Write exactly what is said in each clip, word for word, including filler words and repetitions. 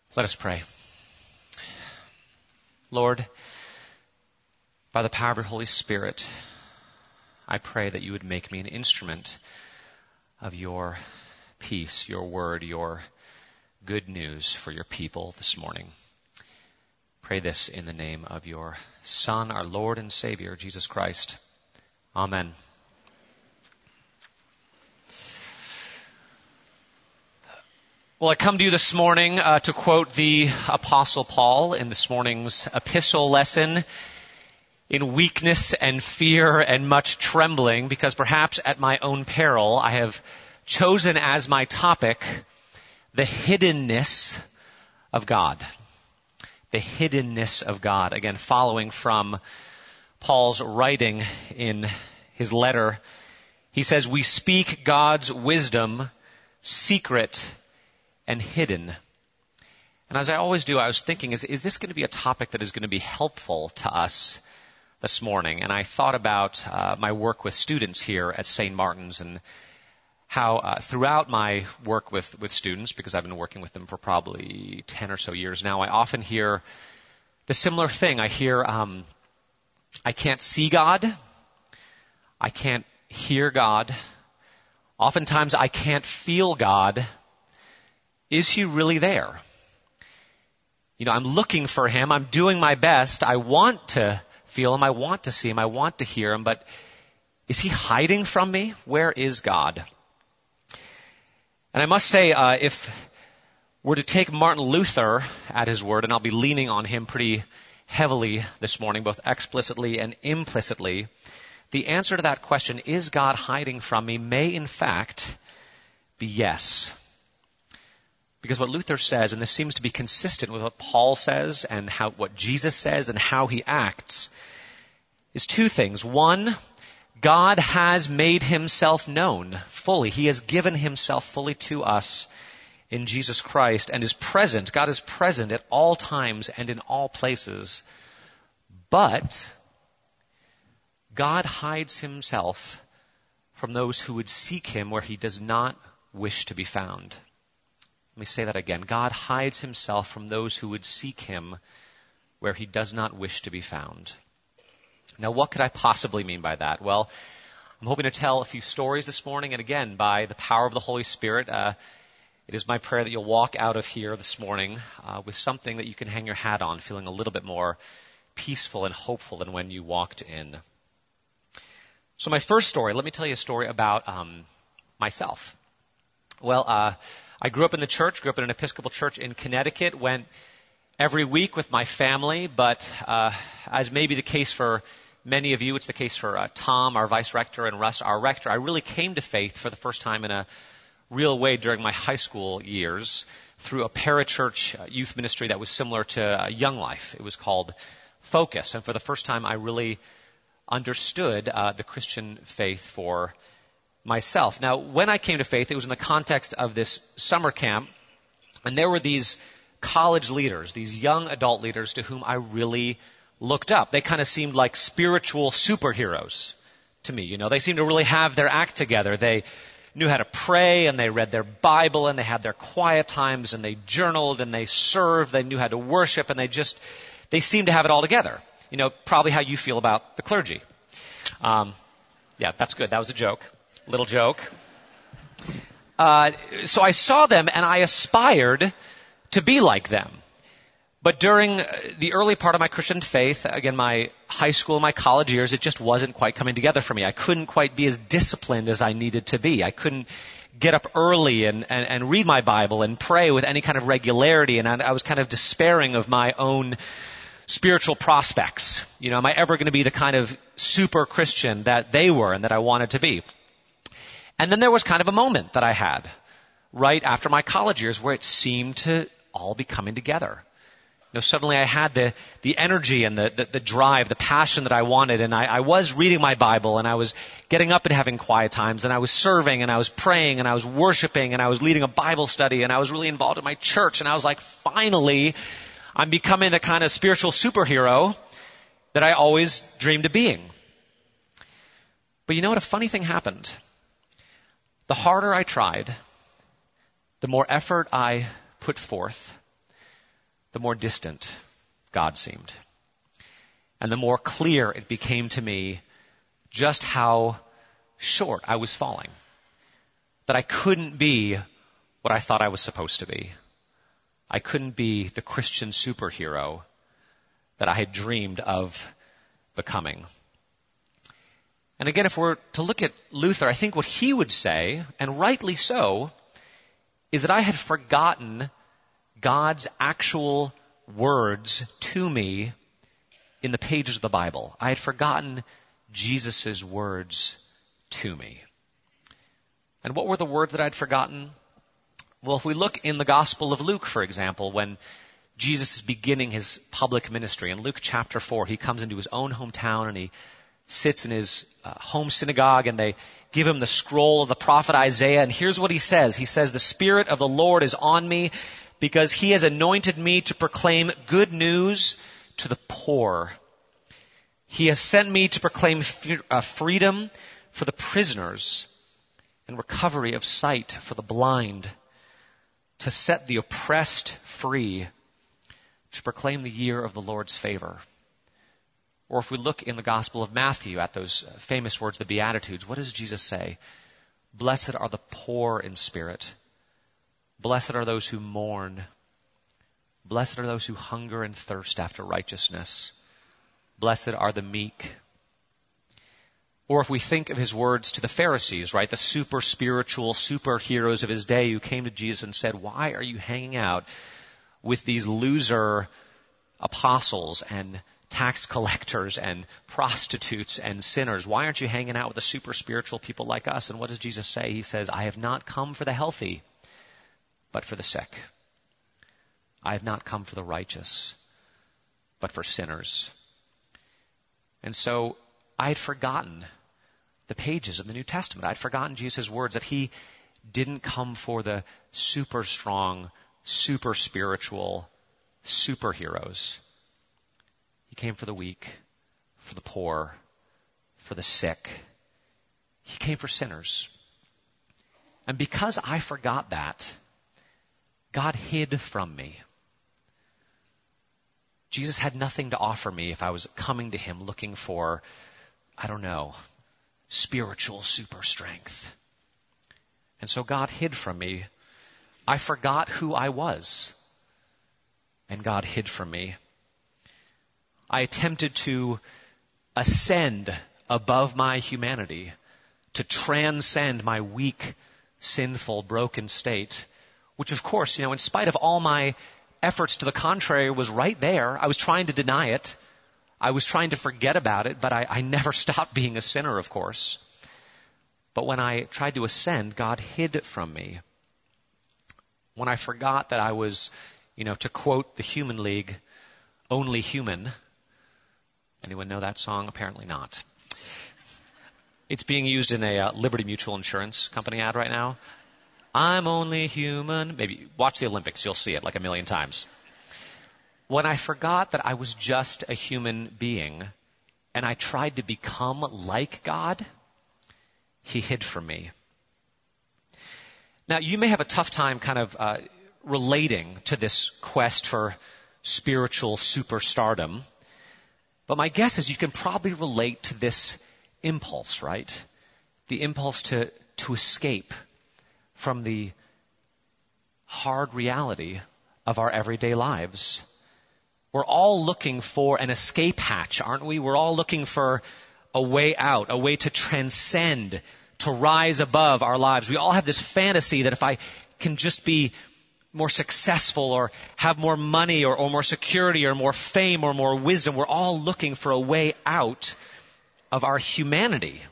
Let us pray. Lord, by the power of your Holy Spirit, I pray that you would make me an instrument of your peace, your word, your good news for your people this morning. Pray this in the name of your Son, our Lord and Savior, Jesus Christ. Amen. Well, I come to you this morning uh, to quote the Apostle Paul in this morning's epistle lesson, in weakness and fear and much trembling, because perhaps at my own peril I have chosen as my topic the hiddenness of God. The hiddenness of God. Again, following from Paul's writing in his letter, he says, we speak God's wisdom, secret and hidden. And as I always do, I was thinking, is, is this going to be a topic that is going to be helpful to us this morning? And I thought about uh, my work with students here at Saint Martin's and how uh, throughout my work with, with students, because I've been working with them for probably ten or so years now, I often hear the similar thing. I hear, um, I can't see God. I can't hear God. Oftentimes I can't feel God. Is he really there? You know, I'm looking for him. I'm doing my best. I want to feel him. I want to see him. I want to hear him. But is he hiding from me? Where is God? And I must say, uh, if we're to take Martin Luther at his word, and I'll be leaning on him pretty heavily this morning, both explicitly and implicitly, the answer to that question, is God hiding from me, may in fact be yes. Because what Luther says, and this seems to be consistent with what Paul says and how what Jesus says and how he acts, is two things. One, God has made himself known fully. He has given himself fully to us in Jesus Christ and is present. God is present at all times and in all places. But God hides himself from those who would seek him where he does not wish to be found. Let me say that again. God hides himself from those who would seek him where he does not wish to be found. Now, what could I possibly mean by that? Well, I'm hoping to tell a few stories this morning, and again, by the power of the Holy Spirit, uh, it is my prayer that you'll walk out of here this morning uh, with something that you can hang your hat on, feeling a little bit more peaceful and hopeful than when you walked in. So my first story, let me tell you a story about um, myself. Well, uh, I grew up in the church, grew up in an Episcopal church in Connecticut, went every week with my family, but uh, as may be the case for many of you, it's the case for uh, Tom, our vice rector, and Russ, our rector. I really came to faith for the first time in a real way during my high school years through a parachurch youth ministry that was similar to uh, Young Life. It was called Focus, and for the first time I really understood uh, the Christian faith for myself. Now, when I came to faith, it was in the context of this summer camp, and there were these college leaders, these young adult leaders to whom I really looked up. They kind of seemed like spiritual superheroes to me. You know, they seemed to really have their act together. They knew how to pray, and they read their Bible, and they had their quiet times, and they journaled, and they served, they knew how to worship, and they just, they seemed to have it all together. You know, probably how you feel about the clergy. Um, yeah, that's good. That was a joke. Little joke. Uh, so I saw them and I aspired to be like them. But during the early part of my Christian faith, again, my high school, my college years, it just wasn't quite coming together for me. I couldn't quite be as disciplined as I needed to be. I couldn't get up early and, and, and read my Bible and pray with any kind of regularity. And I, I was kind of despairing of my own spiritual prospects. You know, am I ever going to be the kind of super Christian that they were and that I wanted to be? And then there was kind of a moment that I had right after my college years where it seemed to all be coming together. You know, suddenly I had the, the energy and the, the, the drive, the passion that I wanted, and I, I was reading my Bible, and I was getting up and having quiet times, and I was serving, and I was praying, and I was worshiping, and I was leading a Bible study, and I was really involved in my church, and I was like, finally, I'm becoming the kind of spiritual superhero that I always dreamed of being. But you know what? A funny thing happened. The harder I tried, the more effort I put forth, the more distant God seemed. And the more clear it became to me just how short I was falling. That I couldn't be what I thought I was supposed to be. I couldn't be the Christian superhero that I had dreamed of becoming. And again, if we're to look at Luther, I think what he would say, and rightly so, is that I had forgotten God's actual words to me in the pages of the Bible. I had forgotten Jesus' words to me. And what were the words that I'd forgotten? Well, if we look in the Gospel of Luke, for example, when Jesus is beginning his public ministry, in Luke chapter four, he comes into his own hometown and he sits in his uh, home synagogue, and they give him the scroll of the prophet Isaiah, and here's what he says. He says, "The Spirit of the Lord is on me because he has anointed me to proclaim good news to the poor. He has sent me to proclaim f- uh, freedom for the prisoners and recovery of sight for the blind, to set the oppressed free, to proclaim the year of the Lord's favor." Or if we look in the Gospel of Matthew at those famous words, the Beatitudes, what does Jesus say? "Blessed are the poor in spirit. Blessed are those who mourn. Blessed are those who hunger and thirst after righteousness. Blessed are the meek." Or if we think of his words to the Pharisees, right, the super spiritual superheroes of his day who came to Jesus and said, "Why are you hanging out with these loser apostles and tax collectors and prostitutes and sinners? Why aren't you hanging out with the super spiritual people like us?" And what does Jesus say? He says, "I have not come for the healthy, but for the sick. I have not come for the righteous, but for sinners." And so I had forgotten the pages of the New Testament. I'd forgotten Jesus' words that he didn't come for the super strong, super spiritual superheroes. He came for the weak, for the poor, for the sick. He came for sinners. And because I forgot that, God hid from me. Jesus had nothing to offer me if I was coming to him looking for, I don't know, spiritual super strength. And so God hid from me. I forgot who I was, and God hid from me. I attempted to ascend above my humanity, to transcend my weak, sinful, broken state, which of course, you know, in spite of all my efforts to the contrary, was right there. I was trying to deny it. I was trying to forget about it, but I, I never stopped being a sinner, of course. But when I tried to ascend, God hid from me. When I forgot that I was, you know, to quote the Human League, only human. Anyone know that song? Apparently not. It's being used in a uh, Liberty Mutual Insurance Company ad right now. "I'm only human." Maybe watch the Olympics. You'll see it like a million times. When I forgot that I was just a human being and I tried to become like God, he hid from me. Now, you may have a tough time kind of uh, relating to this quest for spiritual superstardom. But my guess is you can probably relate to this impulse, right? The impulse to, to escape from the hard reality of our everyday lives. We're all looking for an escape hatch, aren't we? We're all looking for a way out, a way to transcend, to rise above our lives. We all have this fantasy that if I can just be more successful or have more money or, or more security or more fame or more wisdom, we're all looking for a way out of our humanity.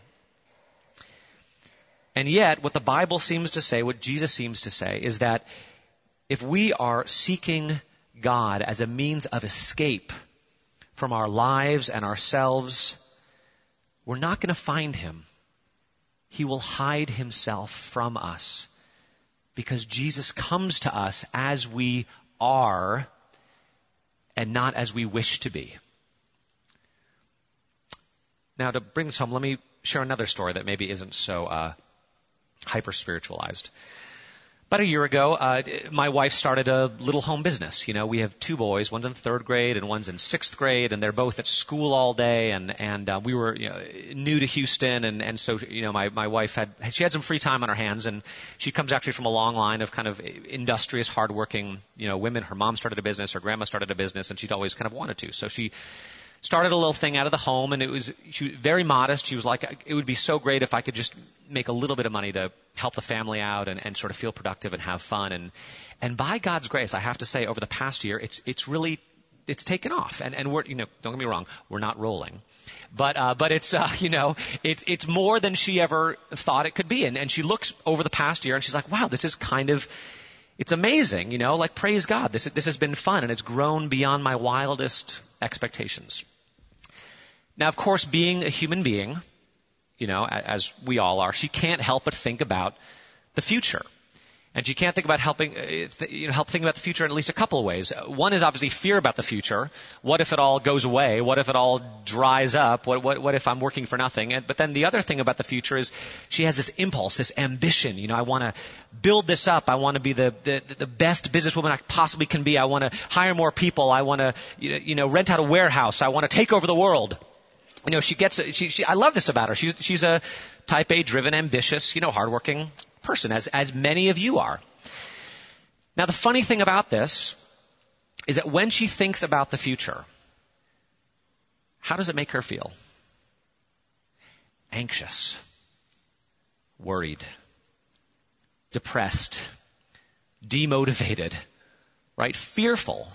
And yet, what the Bible seems to say, what Jesus seems to say, is that if we are seeking God as a means of escape from our lives and ourselves, we're not going to find him. He will hide himself from us because Jesus comes to us as we are and not as we wish to be. Now, to bring this home, let me share another story that maybe isn't so uh, hyper-spiritualized. About a year ago, uh, my wife started a little home business. You know, we have two boys, one's in third grade and one's in sixth grade, and they're both at school all day. And and uh, we were you know, new to Houston, and and so you know, my my wife had she had some free time on her hands, and she comes actually from a long line of kind of industrious, hardworking you know women. Her mom started a business, her grandma started a business, and she'd always kind of wanted to. So she started a little thing out of the home, and it was she was very modest. She was like, it would be so great if I could just make a little bit of money to help the family out and, and sort of feel productive and have fun. And and by God's grace, I have to say, over the past year, it's it's really it's taken off. And and we're you know don't get me wrong, we're not rolling, but uh, but it's uh, you know it's it's more than she ever thought it could be. And and she looks over the past year and she's like, wow, this is kind of it's amazing, you know, like praise God. This this has been fun, and it's grown beyond my wildest expectations. Now, of course, being a human being, you know, as we all are, she can't help but think about the future. And she can't think about helping, you know, help think about the future in at least a couple of ways. One is obviously fear about the future. What if it all goes away? What if it all dries up? What, what, what if I'm working for nothing? And, but then the other thing about the future is she has this impulse, this ambition. You know, I want to build this up. I want to be the, the, the best businesswoman I possibly can be. I want to hire more people. I want to, you know, rent out a warehouse. I want to take over the world. You know, she gets, she, she, I love this about her. She's, she's a type A driven, ambitious, you know, hardworking person, as, as many of you are. Now, the funny thing about this is that when she thinks about the future, how does it make her feel? Anxious, worried, depressed, demotivated, right? Fearful.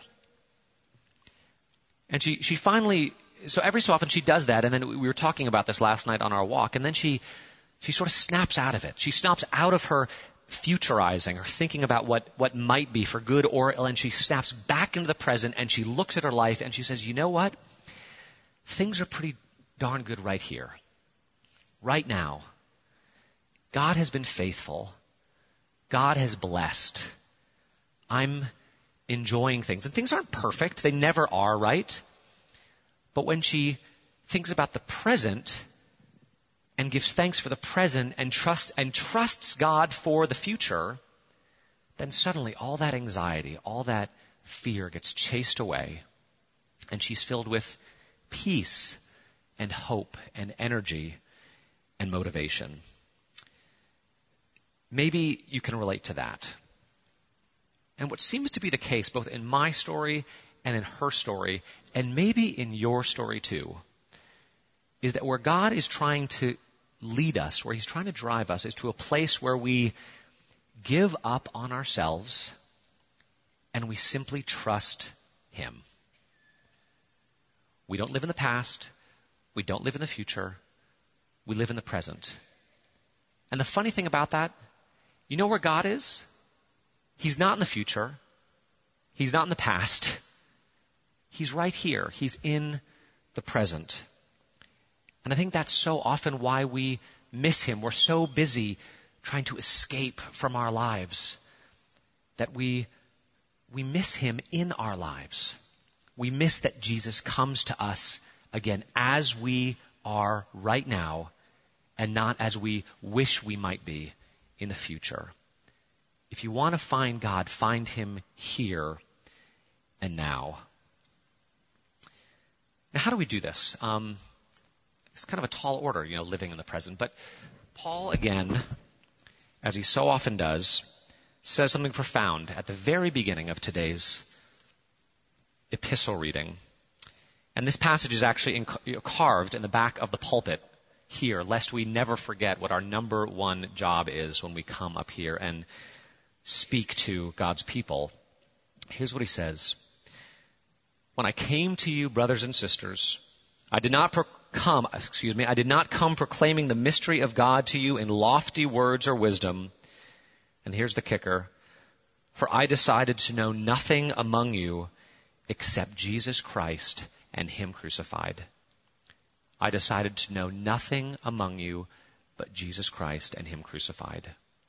And she, she finally, so every so often she does that, and then we were talking about this last night on our walk, and then she She sort of snaps out of it. She snaps out of her futurizing or thinking about what, what might be for good or ill, and she snaps back into the present, and she looks at her life and she says, you know what? Things are pretty darn good right here. Right now. God has been faithful. God has blessed. I'm enjoying things. And things aren't perfect. They never are, right? But when she thinks about the present and gives thanks for the present and trust and trusts God for the future, then suddenly all that anxiety, all that fear gets chased away, and she's filled with peace and hope and energy and motivation. Maybe you can relate to that. And what seems to be the case both in my story and in her story, and maybe in your story too, is that where God is trying to lead us, where he's trying to drive us, is to a place where we give up on ourselves and we simply trust him. We don't live in the past. We don't live in the future. We live in the present. And the funny thing about that, you know where God is? He's not in the future. He's not in the past. He's right here. He's in the present. And I think that's so often why we miss him. We're so busy trying to escape from our lives that we we miss him in our lives. We miss that Jesus comes to us again as we are right now and not as we wish we might be in the future. If you want to find God, find him here and now. Now, how do we do this? Um, It's kind of a tall order, you know, living in the present. But Paul, again, as he so often does, says something profound at the very beginning of today's epistle reading. And this passage is actually in, you know, carved in the back of the pulpit here, lest we never forget what our number one job is when we come up here and speak to God's people. Here's what he says. When I came to you, brothers and sisters, I did not pro- come, excuse me, I did not come proclaiming the mystery of God to you in lofty words or wisdom. And here's the kicker. For I decided to know nothing among you except Jesus Christ and him crucified. I decided to know nothing among you but Jesus Christ and him crucified.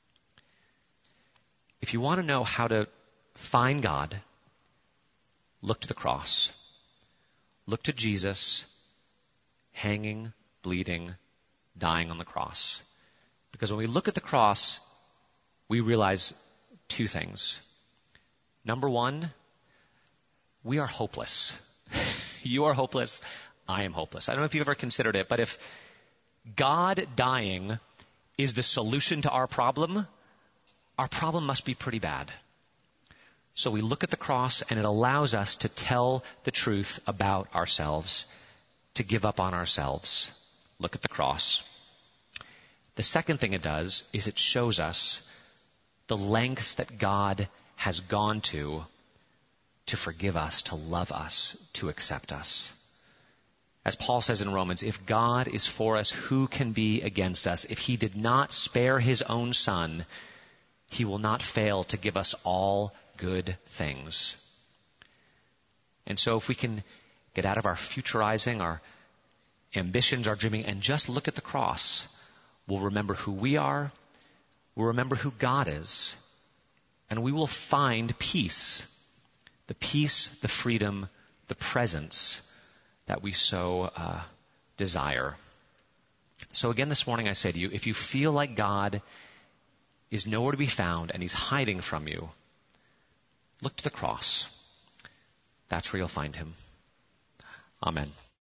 If you want to know how to find God, look to the cross. Look to Jesus hanging, bleeding, dying on the cross. Because when we look at the cross, we realize two things. Number one, we are hopeless. You are hopeless. I am hopeless. I don't know if you've ever considered it, but if God dying is the solution to our problem, our problem must be pretty bad. So we look at the cross and it allows us to tell the truth about ourselves, to give up on ourselves. Look at the cross. The second thing it does is it shows us the lengths that God has gone to to forgive us, to love us, to accept us. As Paul says in Romans, if God is for us, who can be against us? If he did not spare his own son, he will not fail to give us all good things. And so if we can get out of our futurizing, our ambitions, our dreaming, and just look at the cross, we'll remember who we are, we'll remember who God is, and we will find peace. The peace, the freedom, the presence that we so uh, desire. So again this morning I say to you, if you feel like God is nowhere to be found and he's hiding from you, look to the cross. That's where you'll find him. Amen.